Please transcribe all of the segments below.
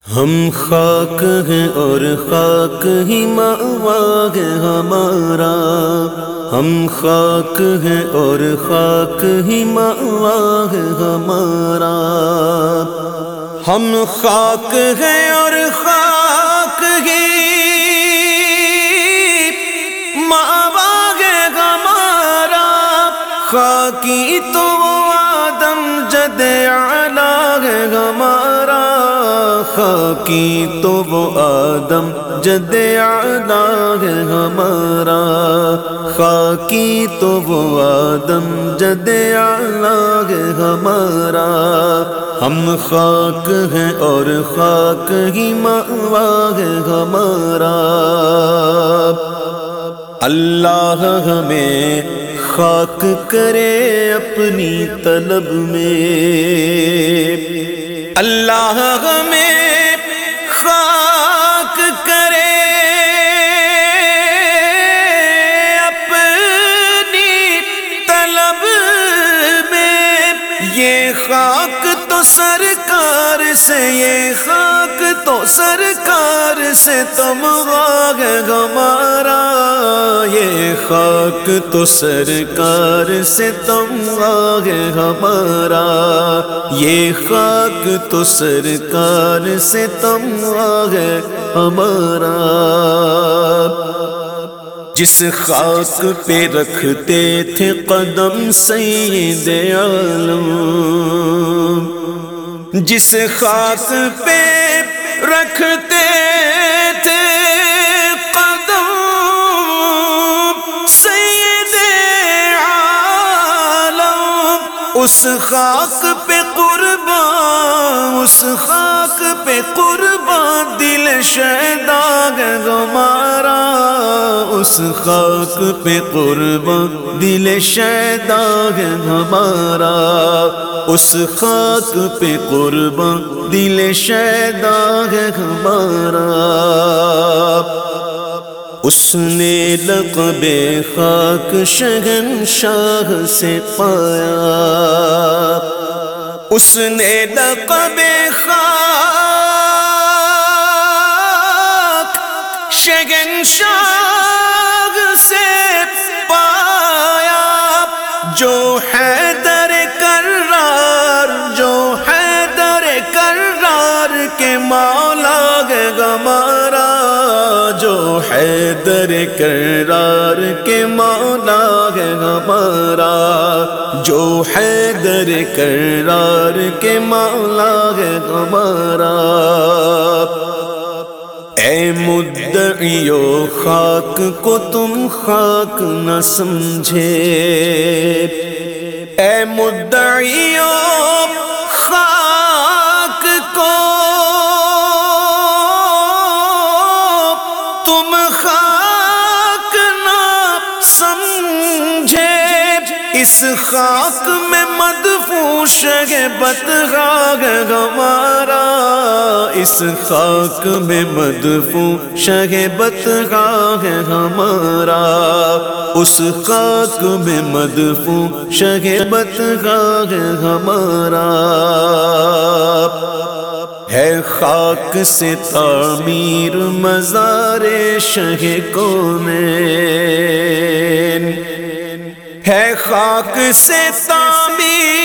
ہم خاک ہیں اور خاک ہی مأوا ہے ہمارا، ہم خاک ہیں اور خاک ہی مأوا ہے ہمارا، ہم خاک ہیں اور خاک ہی مأوا ہے ہمارا، خاکی تو وہ آدم جد اعلیٰ ہے ہمارا، خاکی تو وہ آدم جد اعلیٰ ہے ہمارا، خاکی تو وہ آدم جد اعلیٰ ہے ہمارا، ہم خاک ہیں اور خاک ہی مأوا ہے ہمارا۔ اللہ ہمیں خاک کرے اپنی طلب میں، اللہ ہمیں خاک کرے اپنی طلب میں، یہ خاک تو سرکار سے، یہ خاک تو سرکار سے تمغا ہے ہمارا، یہ خاک تو سرکار سے تمغا ہے ہمارا، یہ خاک تو سرکار سے تمغا ہے ہمارا۔ جس خاک پہ رکھتے تھے قدم سید عالم، جس خاک پہ رکھتے تھے قدم سید عالم، اس خاک پہ قربان، اس خاک پہ قربان دل شیدا ہے ہمارا، اس خاک پہ قربان دل شیدا ہے ہمارا، اس خاک پہ قربان دل شیدا ہے ہمارا۔ اس نے لقب خاک شہنشاہ سے پایا، اس نے لقب خاک شہنشاہ سے پایا، جو حیدر کرار، جو حیدر کرار کے مولا ہے ہمارا، جو حیدر کرار کے مولا ہے ہمارا، جو حیدر کرار کے مولا ہے ہمارا۔ اے مدعیو خاک کو تم خاک نہ سمجھے، اے مدعیو خاک کو تم خاک نہ سمجھے، اس خاک میں مدفون شہبت خاک ہے ہمارا، اس خاک میں مدفون شہبت خاک ہے ہمارا، اس خاک میں مدفون شہبت خاک ہے ہمارا۔ ہے خاک سے تعمیر مزار شہ کونین، ہے خاک سے تعمیر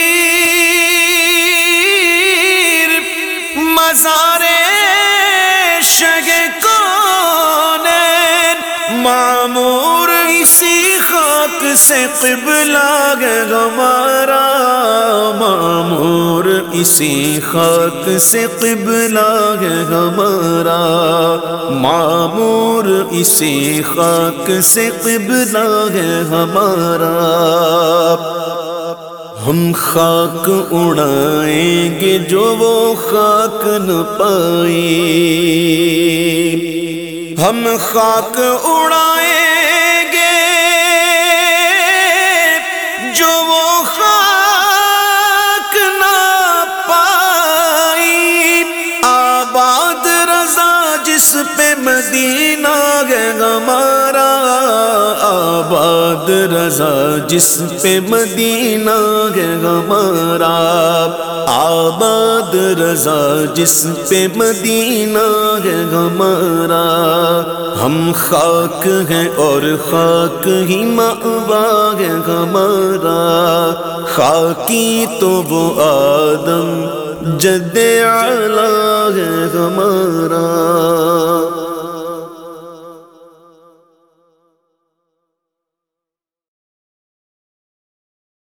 مزار شہ کونین، معمور اسی خاک سے قبلہ ہے ہمارا، معمور اسی خاک سے قبلہ ہے ہمارا، معمور اسی خاک سے قبلہ ہے ہمارا۔ ہم خاک اڑائیں گے جو وہ خاک نہ پائی، ہم خاک اڑائیں گے جو وہ خاک نہ پائی، آباد رضا جس پہ مدینہ ہے ہمارا، آباد رضا جس پہ مدینہ ہے ہمارا، آباد رضا جس پہ مدینہ ہے ہمارا، ہم خاک ہیں اور خاک ہی مأوا ہے ہمارا، خاکی تو وہ آدم جد اعلیٰ ہے ہمارا۔